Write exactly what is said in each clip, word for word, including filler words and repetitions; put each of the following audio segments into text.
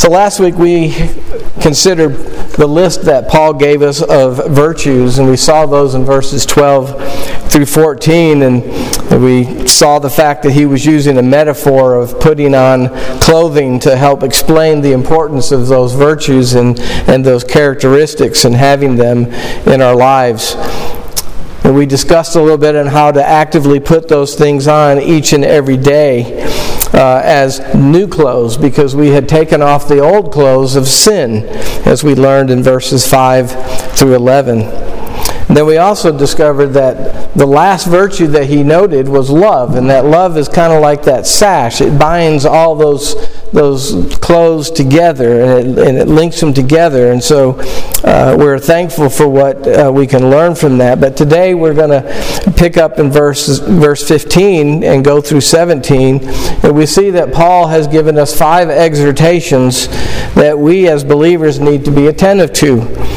So last week we considered the list that Paul gave us of virtues, and we saw those in verses twelve through fourteen, and we saw the fact that he was using a metaphor of putting on clothing to help explain the importance of those virtues and, and those characteristics and having them in our lives. And we discussed a little bit on how to actively put those things on each and every day uh, as new clothes, because we had taken off the old clothes of sin, as we learned in verses five through eleven. And then we also discovered that the last virtue that he noted was love, and that love is kind of like that sash. It binds all those those clothes together, and it, and it links them together. And so uh, we're thankful for what uh, we can learn from that. But today we're going to pick up in verse, verse fifteen and go through seventeen. And we see that Paul has given us five exhortations that we as believers need to be attentive to.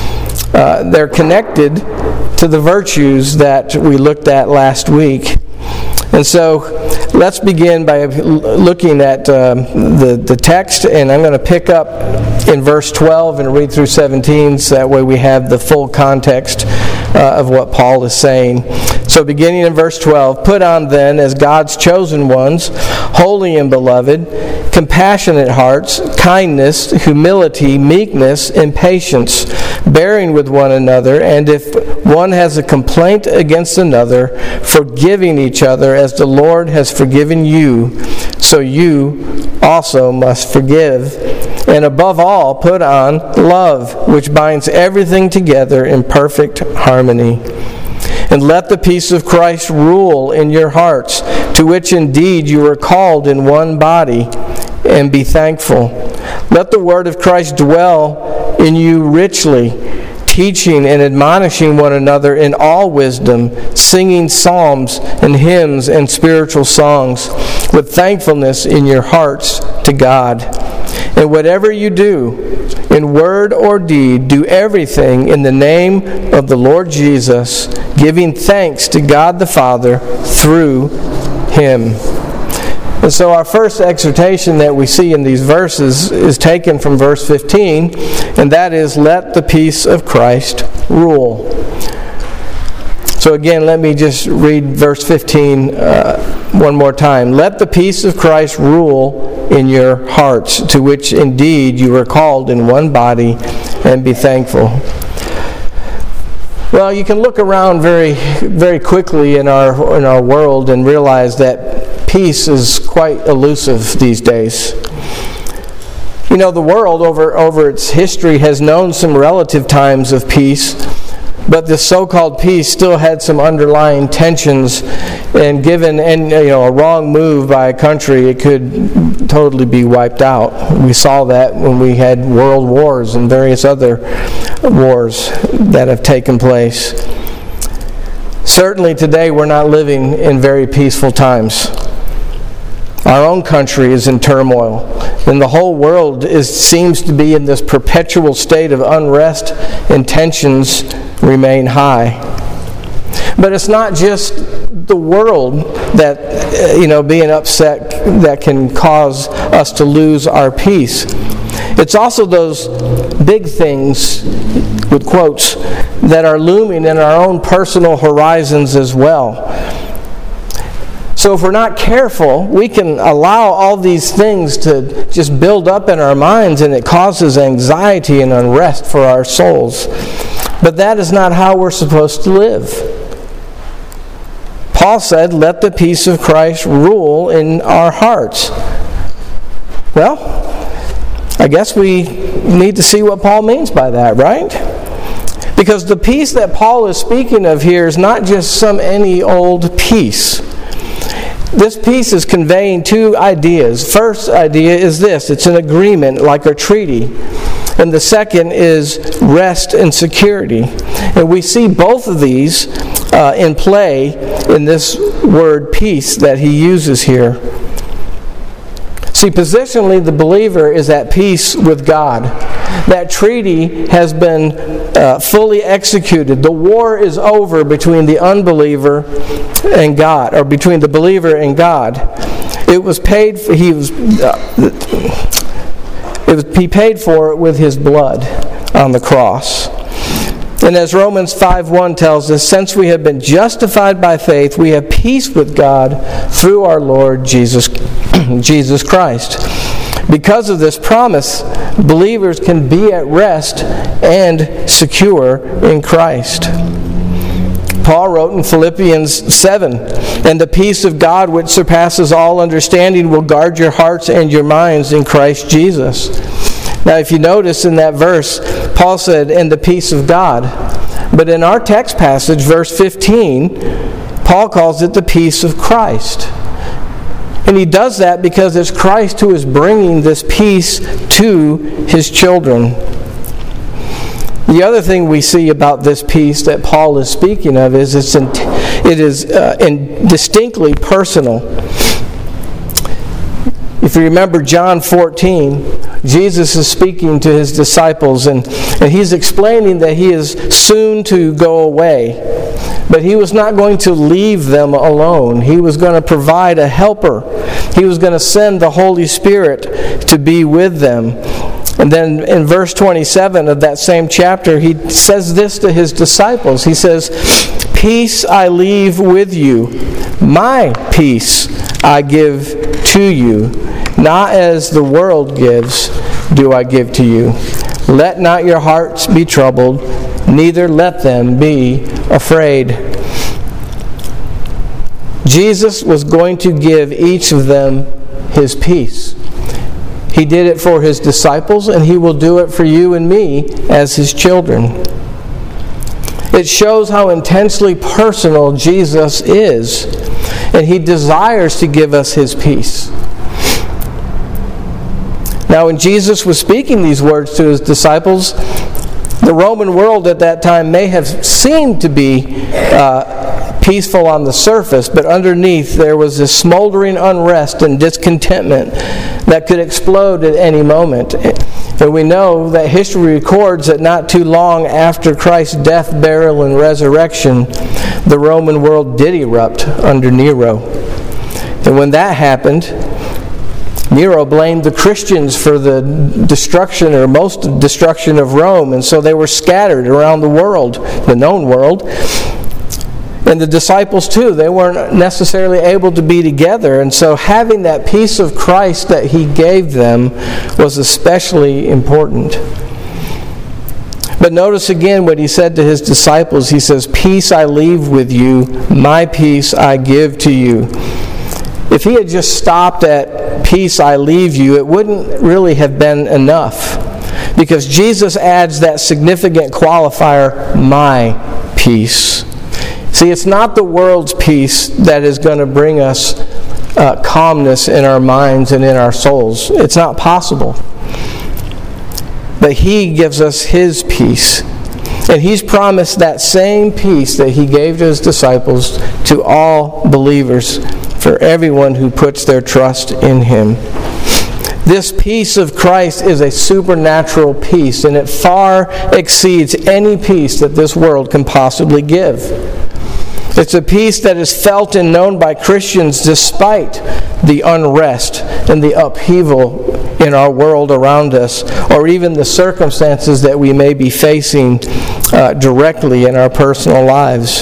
Uh, they're connected to the virtues that we looked at last week. And so let's begin by looking at um, the, the text, and I'm going to pick up in verse twelve and read through seventeen, so that way we have the full context uh, of what Paul is saying. So beginning in verse twelve, "Put on then, as God's chosen ones, holy and beloved, compassionate hearts, kindness, humility, meekness, and patience, bearing with one another, and if one has a complaint against another, forgiving each other as the Lord has forgiven you, so you also must forgive. And above all, put on love, which binds everything together in perfect harmony. And let the peace of Christ rule in your hearts, to which indeed you were called in one body, and be thankful. Let the word of Christ dwell in you richly, teaching and admonishing one another in all wisdom, singing psalms and hymns and spiritual songs, with thankfulness in your hearts to God. And whatever you do, in word or deed, do everything in the name of the Lord Jesus, giving thanks to God the Father through Him." And so our first exhortation that we see in these verses is taken from verse fifteen, and that is, let the peace of Christ rule. So again, let me just read verse fifteen uh, one more time. "Let the peace of Christ rule in your hearts, to which indeed you were called in one body, and be thankful." Well, you can look around very, very quickly in our in our world and realize that peace is quite elusive these days. You know, the world over over its history has known some relative times of peace, but this so-called peace still had some underlying tensions, and given and you know a wrong move by a country, it could totally be wiped out. We saw that when we had world wars and various other wars that have taken place. Certainly today we're not living in very peaceful times. Our own country is in turmoil, and the whole world is seems to be in this perpetual state of unrest, and tensions remain high. But it's not just the world that, you know, being upset that can cause us to lose our peace. It's also those big things, with quotes, that are looming in our own personal horizons as well. So if we're not careful, we can allow all these things to just build up in our minds, and it causes anxiety and unrest for our souls. But that is not how we're supposed to live. Paul said, let the peace of Christ rule in our hearts. Well, I guess we need to see what Paul means by that, right? Because the peace that Paul is speaking of here is not just some any old peace. This peace is conveying two ideas. First idea is this: it's an agreement, like a treaty. And the second is rest and security. And we see both of these uh, in play in this word peace that he uses here. See, positionally, the believer is at peace with God. That treaty has been uh, fully executed. The war is over between the unbeliever and God, or between the believer and God. It was paid for. He was. Uh, it was, he paid for it with his blood on the cross. And as Romans five one tells us, since we have been justified by faith, we have peace with God through our Lord Jesus, Jesus Christ. Because of this promise, believers can be at rest and secure in Christ. Paul wrote in Philippians seven, and the peace of God which surpasses all understanding will guard your hearts and your minds in Christ Jesus. Now, if you notice in that verse, Paul said, and the peace of God. But in our text passage, verse fifteen, Paul calls it the peace of Christ. And he does that because it's Christ who is bringing this peace to his children. The other thing we see about this peace that Paul is speaking of is it's in, it is uh, in distinctly personal. If you remember John fourteen, Jesus is speaking to his disciples, and, and he's explaining that he is soon to go away. But he was not going to leave them alone. He was going to provide a helper. He was going to send the Holy Spirit to be with them. And then in verse twenty-seven of that same chapter, he says this to his disciples. He says, peace I leave with you. My peace I give to you. Not as the world gives, do I give to you. Let not your hearts be troubled, neither let them be afraid. Jesus was going to give each of them his peace. He did it for his disciples, and he will do it for you and me as his children. It shows how intensely personal Jesus is, and he desires to give us his peace. Now, when Jesus was speaking these words to his disciples, the Roman world at that time may have seemed to be uh, peaceful on the surface, but underneath there was this smoldering unrest and discontentment that could explode at any moment. And we know that history records that not too long after Christ's death, burial, and resurrection, the Roman world did erupt under Nero. And when that happened, Nero blamed the Christians for the destruction, or most destruction of Rome, and so they were scattered around the world, the known world. And the disciples too, they weren't necessarily able to be together, and so having that peace of Christ that he gave them was especially important. But notice again what he said to his disciples. He says, peace I leave with you, my peace I give to you. If he had just stopped at peace I leave you, it wouldn't really have been enough. Because Jesus adds that significant qualifier, my peace. See, it's not the world's peace that is going to bring us uh, calmness in our minds and in our souls. It's not possible. But he gives us his peace. And he's promised that same peace that he gave to his disciples to all believers, for everyone who puts their trust in him. This peace of Christ is a supernatural peace, and it far exceeds any peace that this world can possibly give. It's a peace that is felt and known by Christians despite the unrest and the upheaval in our world around us, or even the circumstances that we may be facing uh, directly in our personal lives.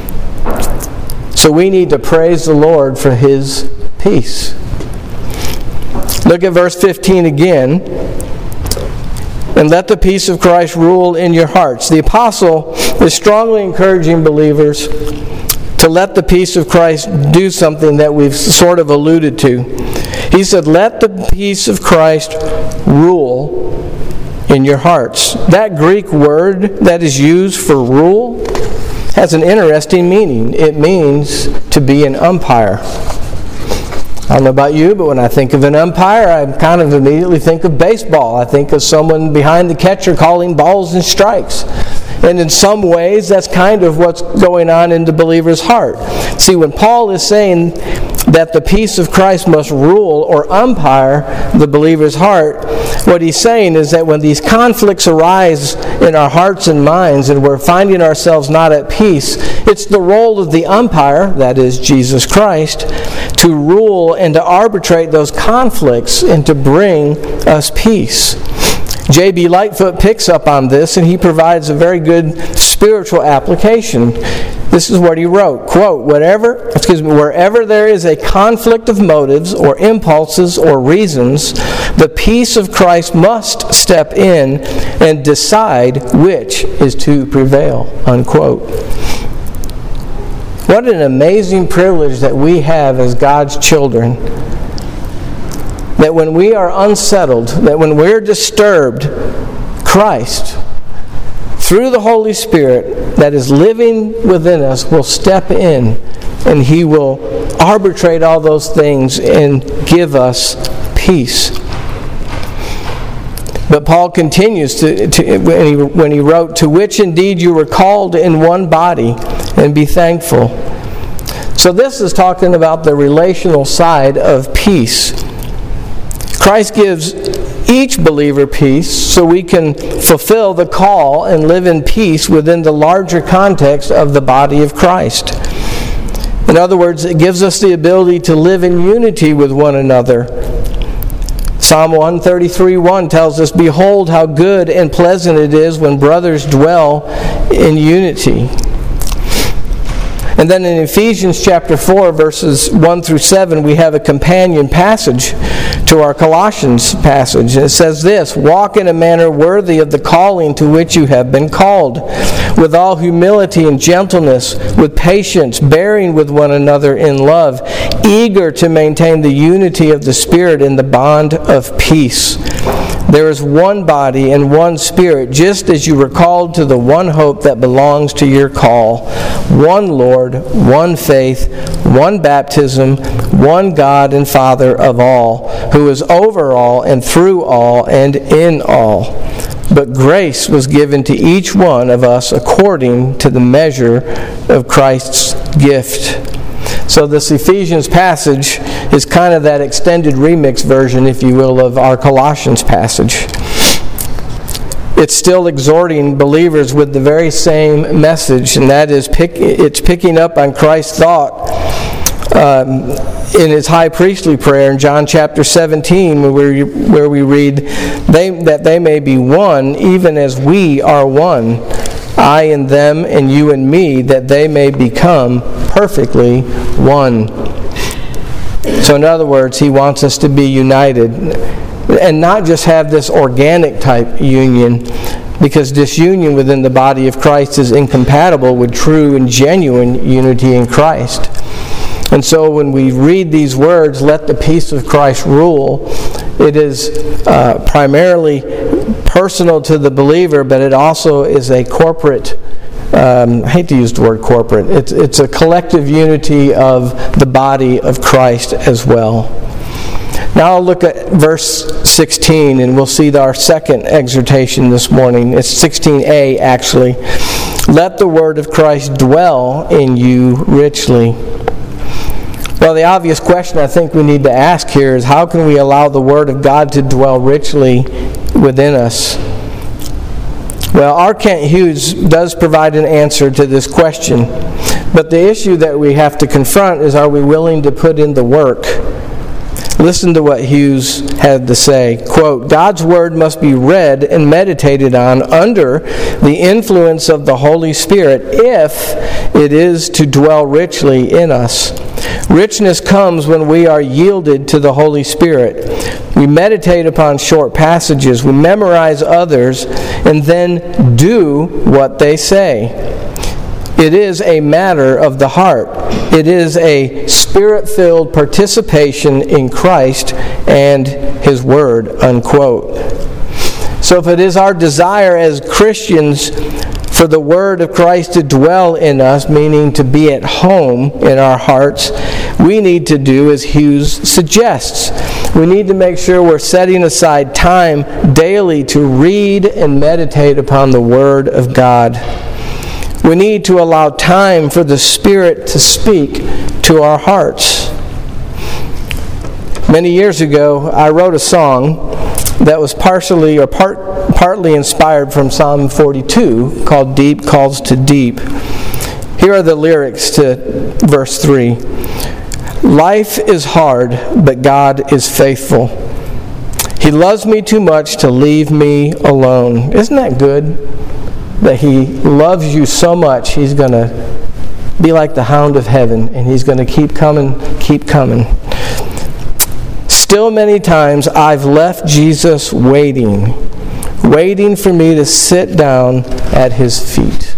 So we need to praise the Lord for his peace. Look at verse fifteen again. And let the peace of Christ rule in your hearts. The apostle is strongly encouraging believers to let the peace of Christ do something that we've sort of alluded to. He said, let the peace of Christ rule in your hearts. That Greek word that is used for rule has an interesting meaning. It means to be an umpire. I don't know about you, but when I think of an umpire, I kind of immediately think of baseball. I think of someone behind the catcher calling balls and strikes. And in some ways, that's kind of what's going on in the believer's heart. See, when Paul is saying that the peace of Christ must rule or umpire the believer's heart, what he's saying is that when these conflicts arise in our hearts and minds and we're finding ourselves not at peace, it's the role of the umpire, that is Jesus Christ, to rule and to arbitrate those conflicts and to bring us peace. J B Lightfoot picks up on this, and he provides a very good spiritual application. This is what he wrote, quote, "Whatever, excuse me, wherever there is a conflict of motives or impulses or reasons, the peace of Christ must step in and decide which is to prevail," unquote. What an amazing privilege that we have as God's children. That when we are unsettled, that when we're disturbed, Christ, through the Holy Spirit that is living within us, will step in and He will arbitrate all those things and give us peace. But Paul continues to, to when, he, when he wrote, "To which indeed you were called in one body, and be thankful." So this is talking about the relational side of peace. Christ gives each believer peace so we can fulfill the call and live in peace within the larger context of the body of Christ. In other words, it gives us the ability to live in unity with one another. Psalm one thirty-three one tells us, "Behold how good and pleasant it is when brothers dwell in unity." And then in Ephesians chapter four, verses one through seven, we have a companion passage to our Colossians passage. And it says this, "Walk in a manner worthy of the calling to which you have been called, with all humility and gentleness, with patience, bearing with one another in love, eager to maintain the unity of the Spirit in the bond of peace. There is one body and one Spirit, just as you were called to the one hope that belongs to your call. One Lord, one faith, one baptism, one God and Father of all, who is over all and through all and in all. But grace was given to each one of us according to the measure of Christ's gift." So this Ephesians passage is kind of that extended remix version, if you will, of our Colossians passage. It's still exhorting believers with the very same message, and that is pick, it's picking up on Christ's thought um, in His high priestly prayer in John chapter seventeen, where we, where we read, they, that they may be one, even as we are one. I and them, and you and me, that they may become perfectly one. So in other words, He wants us to be united and not just have this organic type union, because disunion within the body of Christ is incompatible with true and genuine unity in Christ. And so when we read these words, "Let the peace of Christ rule," it is uh, primarily personal to the believer, but it also is a corporate, um, I hate to use the word corporate, it's, it's a collective unity of the body of Christ as well. Now I'll look at verse sixteen, and we'll see our second exhortation this morning. It's sixteen a, actually. "Let the word of Christ dwell in you richly." Well, the obvious question I think we need to ask here is, how can we allow the Word of God to dwell richly within us? Well, R. Kent Hughes does provide an answer to this question. But the issue that we have to confront is, are we willing to put in the work? Listen to what Hughes had to say. Quote, "God's Word must be read and meditated on under the influence of the Holy Spirit if it is to dwell richly in us. Richness comes when we are yielded to the Holy Spirit. We meditate upon short passages, we memorize others, and then do what they say. It is a matter of the heart. It is a Spirit-filled participation in Christ and His Word," unquote. So if it is our desire as Christians for the Word of Christ to dwell in us, meaning to be at home in our hearts, we need to do as Hughes suggests. We need to make sure we're setting aside time daily to read and meditate upon the Word of God. We need to allow time for the Spirit to speak to our hearts. Many years ago, I wrote a song that was partially or part, partly inspired from Psalm forty-two, called "Deep Calls to Deep." Here are the lyrics to verse three. "Life is hard, but God is faithful. He loves me too much to leave me alone. Isn't that good? That He loves you so much, He's going to be like the hound of heaven, and He's going to keep coming, keep coming. Still many times I've left Jesus waiting, waiting for me to sit down at His feet.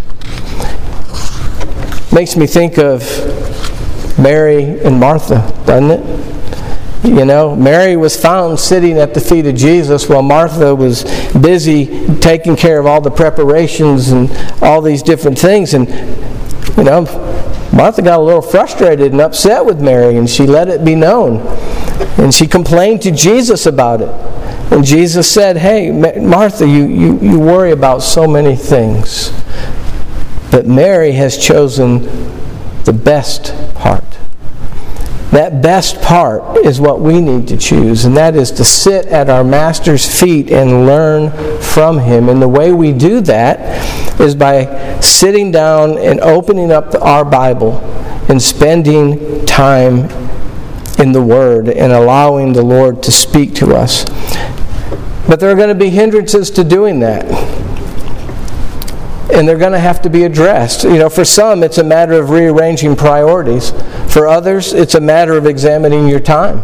Makes me think of Mary and Martha, doesn't it? You know, Mary was found sitting at the feet of Jesus while Martha was busy taking care of all the preparations and all these different things. And, you know, Martha got a little frustrated and upset with Mary, and she let it be known. And she complained to Jesus about it. And Jesus said, hey, Martha, you, you, you worry about so many things. But Mary has chosen the best part. That best part is what we need to choose, and that is to sit at our Master's feet and learn from Him. And the way we do that is by sitting down and opening up our Bible and spending time in the Word and allowing the Lord to speak to us. But there are going to be hindrances to doing that. And they're going to have to be addressed. You know, for some, it's a matter of rearranging priorities. For others, it's a matter of examining your time.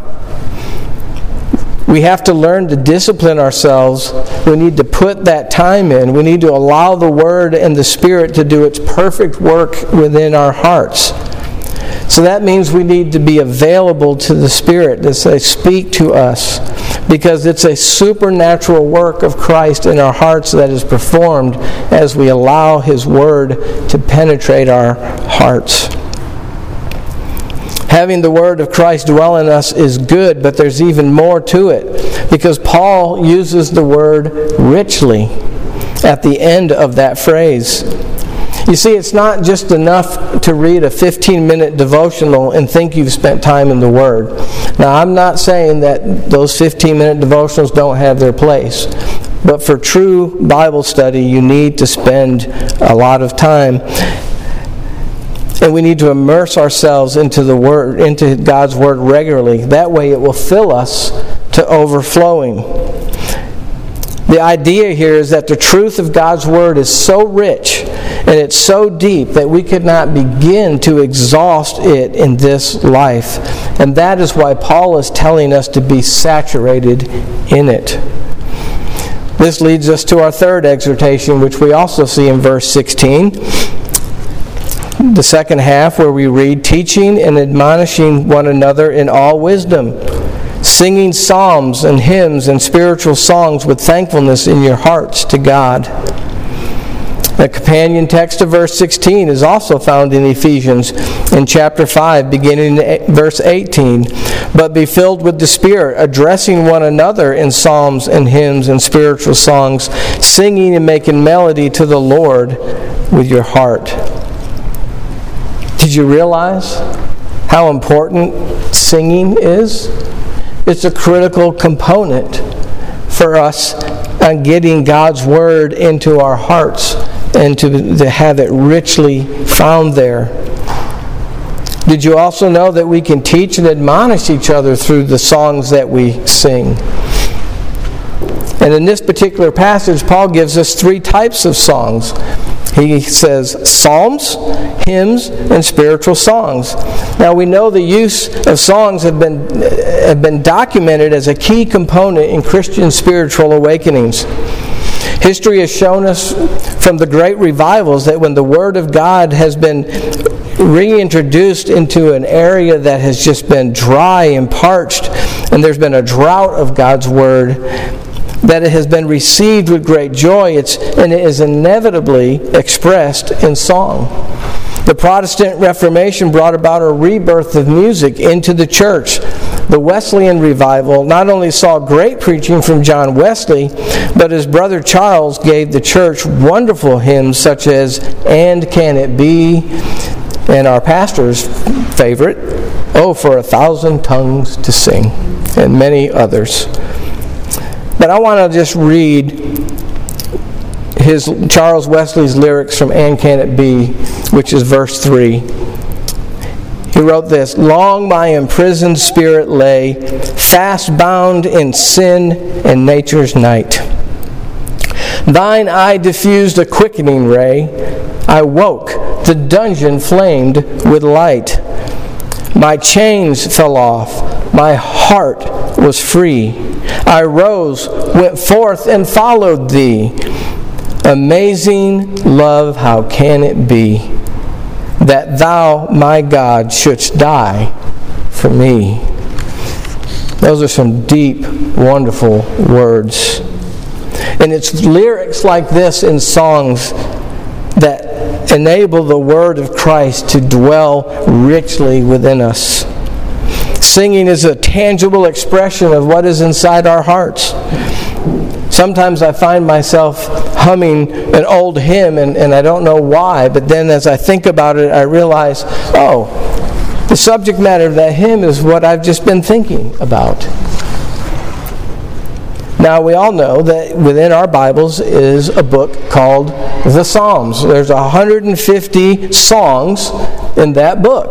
We have to learn to discipline ourselves. We need to put that time in. We need to allow the Word and the Spirit to do its perfect work within our hearts. So that means we need to be available to the Spirit to say, speak to us. Because it's a supernatural work of Christ in our hearts that is performed as we allow His Word to penetrate our hearts. Having the Word of Christ dwell in us is good, but there's even more to it. Because Paul uses the word richly at the end of that phrase. You see, it's not just enough to read a fifteen-minute devotional and think you've spent time in the Word. Now, I'm not saying that those fifteen-minute devotionals don't have their place. But for true Bible study, you need to spend a lot of time. And we need to immerse ourselves into the Word, into God's Word regularly. That way it will fill us to overflowing. The idea here is that the truth of God's Word is so rich and it's so deep that we could not begin to exhaust it in this life. And that is why Paul is telling us to be saturated in it. This leads us to our third exhortation, which we also see in verse sixteen. The second half, where we read, teaching and admonishing one another in all wisdom, singing psalms and hymns and spiritual songs with thankfulness in your hearts to God. The companion text of verse sixteen is also found in Ephesians in chapter five, beginning in verse eighteen. But be filled with the Spirit, addressing one another in psalms and hymns and spiritual songs, singing and making melody to the Lord with your heart. Did you realize how important singing is? It's a critical component for us on getting God's Word into our hearts and to, to have it richly found there. Did you also know that we can teach and admonish each other through the songs that we sing? And in this particular passage, Paul gives us three types of songs. He says psalms, hymns, and spiritual songs. Now we know the use of songs have been have been documented as a key component in Christian spiritual awakenings. History has shown us from the great revivals that when the Word of God has been reintroduced into an area that has just been dry and parched, and there's been a drought of God's Word, that it has been received with great joy, it's, and it is inevitably expressed in song. The Protestant Reformation brought about a rebirth of music into the church. The Wesleyan revival not only saw great preaching from John Wesley, but his brother Charles gave the church wonderful hymns such as "And Can It Be?" and our pastor's favorite, "Oh, for a Thousand Tongues to Sing," and many others. But I want to just read his Charles Wesley's lyrics from "And Can It Be?", which is verse three. He wrote this, "Long my imprisoned spirit lay, fast bound in sin and nature's night. Thine eye diffused a quickening ray. I woke, the dungeon flamed with light. My chains fell off, my heart was free. I rose, went forth, and followed thee. Amazing love, how can it be that thou, my God, shouldst die for me?" Those are some deep, wonderful words. And it's lyrics like this in songs that enable the Word of Christ to dwell richly within us. Singing is a tangible expression of what is inside our hearts. Sometimes I find myself humming an old hymn, and, and I don't know why, but then as I think about it, I realize, oh, the subject matter of that hymn is what I've just been thinking about. Now, we all know that within our Bibles is a book called the Psalms. There's one hundred fifty songs in that book.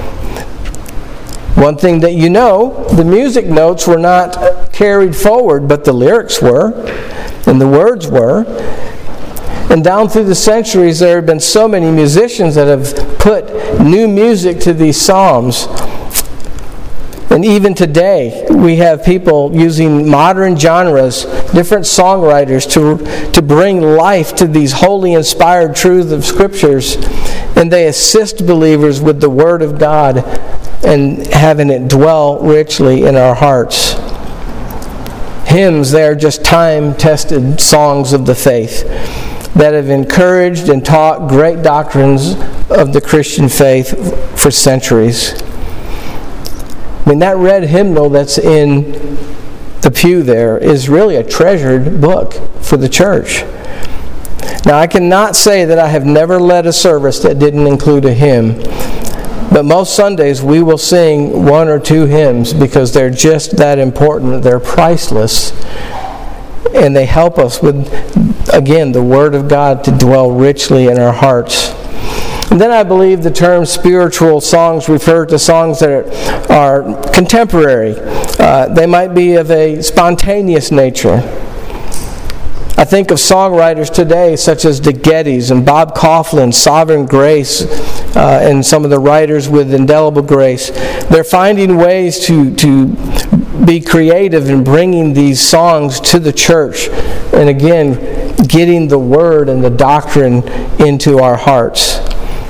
One thing that you know, the music notes were not carried forward, but the lyrics were, and the words were. And down through the centuries, there have been so many musicians that have put new music to these psalms. And even today, we have people using modern genres, different songwriters, to, to bring life to these holy, inspired truths of Scriptures. And they assist believers with the Word of God and having it dwell richly in our hearts. Hymns, they are just time-tested songs of the faith that have encouraged and taught great doctrines of the Christian faith for centuries. I mean, that red hymnal that's in the pew there is really a treasured book for the church. Now, I cannot say that I have never led a service that didn't include a hymn. But most Sundays we will sing one or two hymns because they're just that important. They're priceless. And they help us with, again, the Word of God to dwell richly in our hearts. And then I believe the term spiritual songs refer to songs that are, are contemporary. Uh, they might be of a spontaneous nature. I think of songwriters today such as the Gettys and Bob Kauflin, Sovereign Grace, uh, and some of the writers with Indelible Grace. They're finding ways to, to be creative in bringing these songs to the church. And again, getting the Word and the doctrine into our hearts.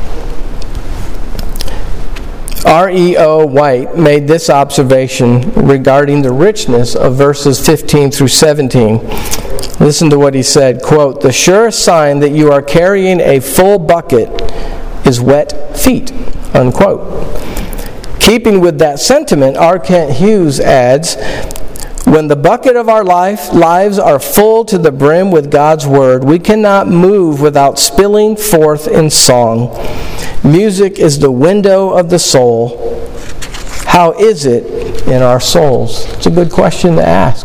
R E O White made this observation regarding the richness of verses fifteen through seventeen. Listen to what he said, quote, "The surest sign that you are carrying a full bucket is wet feet," unquote. Keeping with that sentiment, R. Kent Hughes adds, "When the bucket of our life lives are full to the brim with God's Word, we cannot move without spilling forth in song. Music is the window of the soul. How is it in our souls?" It's a good question to ask.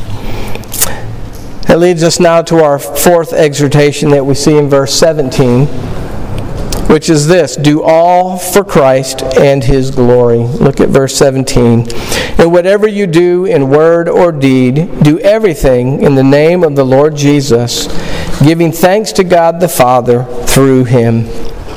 That leads us now to our fourth exhortation that we see in verse seventeen, which is this: do all for Christ and His glory. Look at verse seventeen. "And whatever you do in word or deed, do everything in the name of the Lord Jesus, giving thanks to God the Father through Him."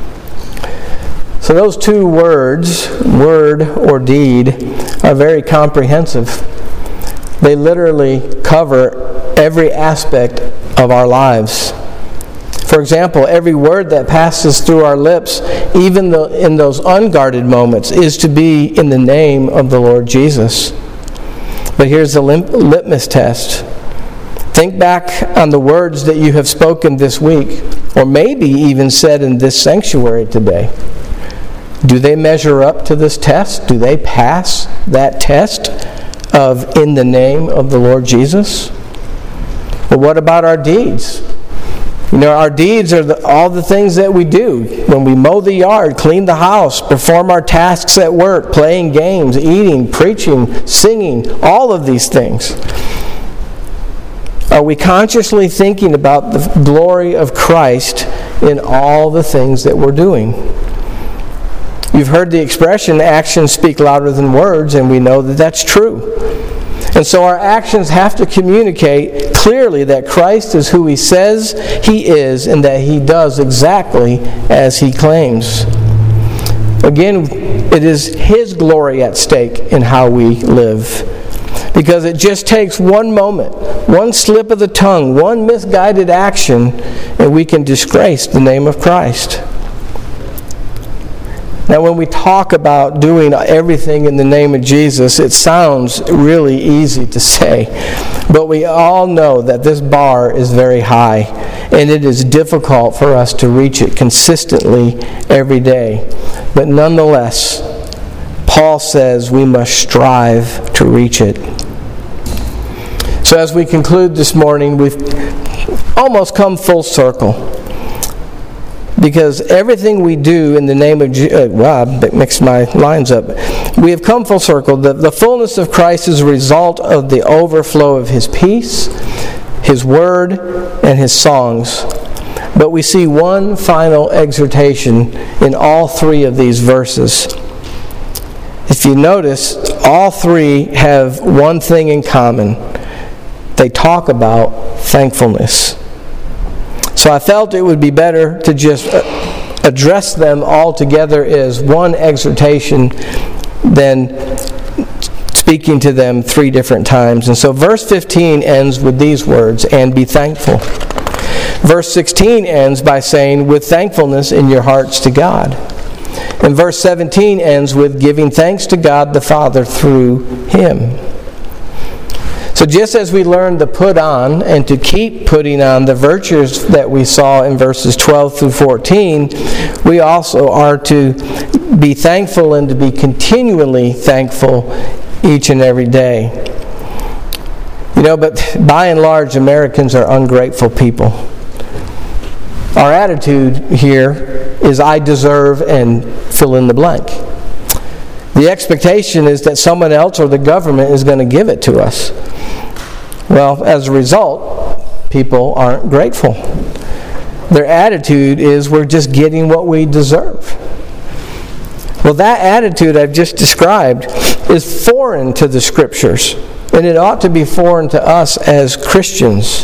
So those two words, word or deed, are very comprehensive. They literally cover every aspect of our lives. For example, every word that passes through our lips, even the, in those unguarded moments, is to be in the name of the Lord Jesus. But here's the lim- litmus test. Think back on the words that you have spoken this week, or maybe even said in this sanctuary today. Do they measure up to this test? Do they pass that test of in the name of the Lord Jesus? But what about our deeds? You know, our deeds are the, all the things that we do. When we mow the yard, clean the house, perform our tasks at work, playing games, eating, preaching, singing, all of these things. Are we consciously thinking about the glory of Christ in all the things that we're doing? You've heard the expression, actions speak louder than words, and we know that that's true. And so our actions have to communicate clearly that Christ is who He says He is and that He does exactly as He claims. Again, it is His glory at stake in how we live. Because it just takes one moment, one slip of the tongue, one misguided action, and we can disgrace the name of Christ. Now, when we talk about doing everything in the name of Jesus, it sounds really easy to say. But we all know that this bar is very high, and it is difficult for us to reach it consistently every day. But nonetheless, Paul says we must strive to reach it. So as we conclude this morning, we've almost come full circle. Because everything we do in the name of Jesus, uh, well, I mixed my lines up. We have come full circle. The, the fullness of Christ is a result of the overflow of His peace, His Word, and His songs. But we see one final exhortation in all three of these verses. If you notice, all three have one thing in common. They talk about thankfulness. So I felt it would be better to just address them all together as one exhortation than speaking to them three different times. And so verse fifteen ends with these words, "And be thankful." Verse sixteen ends by saying, "With thankfulness in your hearts to God." And verse seventeen ends with giving thanks to God the Father through Him. So just as we learned to put on and to keep putting on the virtues that we saw in verses twelve through fourteen, we also are to be thankful and to be continually thankful each and every day. You know, but by and large, Americans are ungrateful people. Our attitude here is I deserve and fill in the blank. The expectation is that someone else or the government is going to give it to us. Well, as a result, people aren't grateful. Their attitude is we're just getting what we deserve. Well, that attitude I've just described is foreign to the Scriptures, and it ought to be foreign to us as Christians.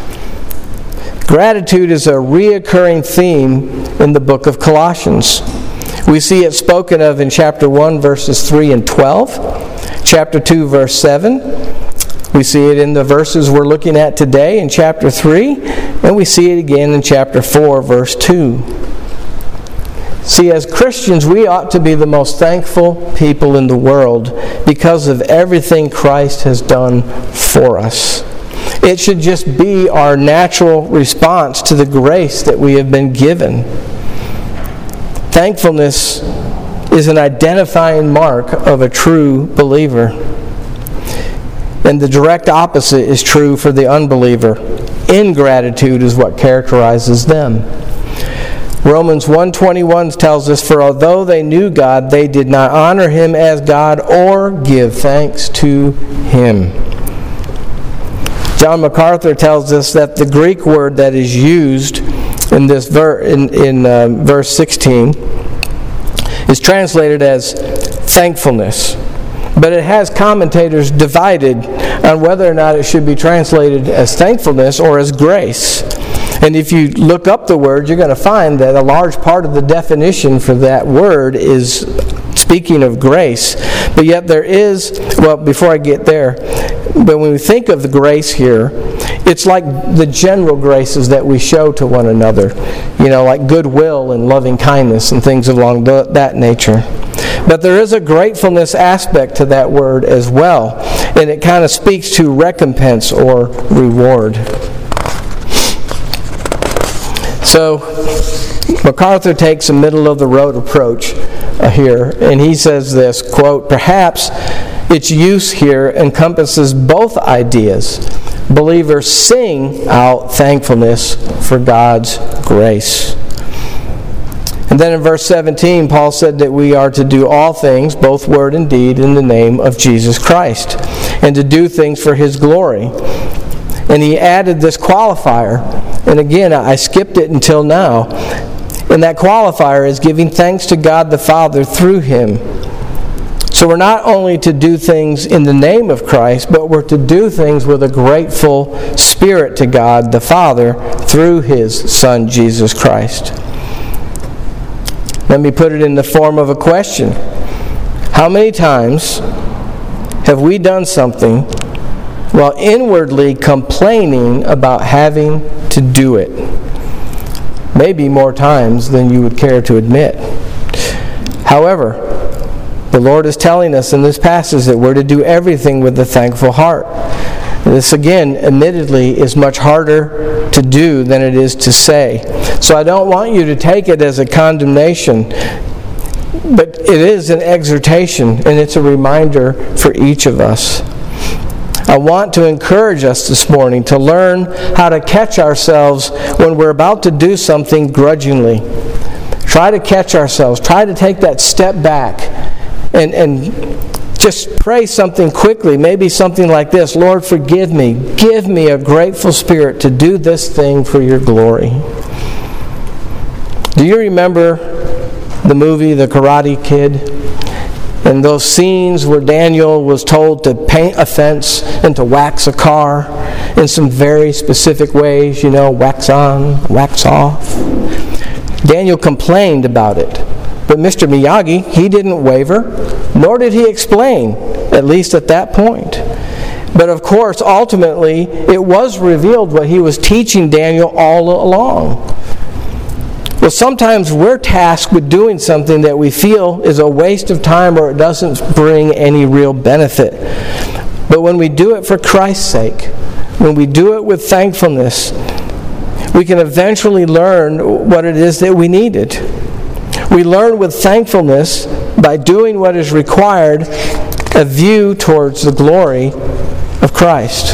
Gratitude is a reoccurring theme in the book of Colossians. We see it spoken of in chapter one, verses three and twelve, chapter two, verse seven. We see it in the verses we're looking at today in chapter three, and we see it again in chapter four, verse two. See, as Christians, we ought to be the most thankful people in the world because of everything Christ has done for us. It should just be our natural response to the grace that we have been given. Thankfulness is an identifying mark of a true believer. And the direct opposite is true for the unbeliever. Ingratitude is what characterizes them. Romans one twenty-one tells us, "For although they knew God, they did not honor Him as God or give thanks to Him." John MacArthur tells us that the Greek word that is used in this ver- in, in uh, verse sixteen is translated as thankfulness. But it has commentators divided on whether or not it should be translated as thankfulness or as grace. And if you look up the word, you're going to find that a large part of the definition for that word is speaking of grace. But yet there is, well, before I get there, but when we think of the grace here, it's like the general graces that we show to one another. You know, like goodwill and loving kindness and things along the, that nature. But there is a gratefulness aspect to that word as well, and it kind of speaks to recompense or reward. So MacArthur takes a middle-of-the-road approach uh, here, and he says this, quote, "Perhaps its use here encompasses both ideas. Believers sing out thankfulness for God's grace." And then in verse seventeen, Paul said that we are to do all things, both word and deed, in the name of Jesus Christ, and to do things for His glory. And he added this qualifier, and again, I skipped it until now. And that qualifier is giving thanks to God the Father through Him. So we're not only to do things in the name of Christ, but we're to do things with a grateful spirit to God the Father through His Son, Jesus Christ. Let me put it in the form of a question. How many times have we done something while inwardly complaining about having to do it? Maybe more times than you would care to admit. However, the Lord is telling us in this passage that we're to do everything with a thankful heart. This, again, admittedly, is much harder to do than it is to say. So I don't want you to take it as a condemnation, but it is an exhortation, and it's a reminder for each of us. I want to encourage us this morning to learn how to catch ourselves when we're about to do something grudgingly. Try to catch ourselves. Try to take that step back and, and just pray something quickly. Maybe something like this: Lord, forgive me. Give me a grateful spirit to do this thing for your glory. Do you remember the movie The Karate Kid? And those scenes where Daniel was told to paint a fence and to wax a car in some very specific ways, you know, wax on, wax off. Daniel complained about it. But Mister Miyagi, he didn't waver, nor did he explain, at least at that point. But of course, ultimately, it was revealed what he was teaching Daniel all along. Well, sometimes we're tasked with doing something that we feel is a waste of time or it doesn't bring any real benefit. But when we do it for Christ's sake, when we do it with thankfulness, we can eventually learn what it is that we needed. We learn with thankfulness by doing what is required, a view towards the glory of Christ.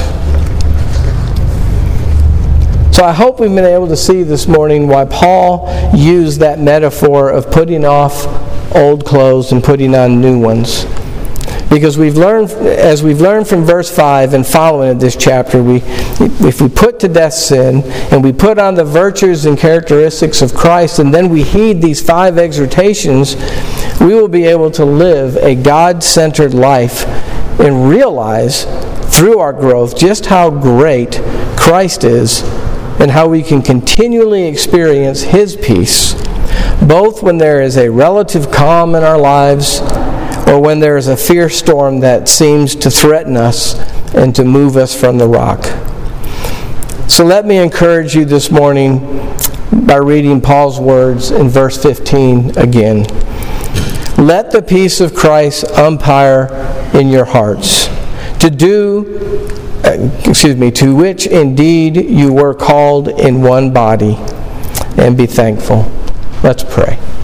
So I hope we've been able to see this morning why Paul used that metaphor of putting off old clothes and putting on new ones. Because we've learned, as we've learned from verse five and following in this chapter, we, if we put to death sin and we put on the virtues and characteristics of Christ, and then we heed these five exhortations, we will be able to live a God-centered life and realize through our growth just how great Christ is and how we can continually experience His peace, both when there is a relative calm in our lives or when there is a fierce storm that seems to threaten us and to move us from the rock. So let me encourage you this morning by reading Paul's words in verse fifteen again. Let the peace of Christ umpire in your hearts, to do excuse me, to which indeed you were called in one body, and be thankful. Let's pray.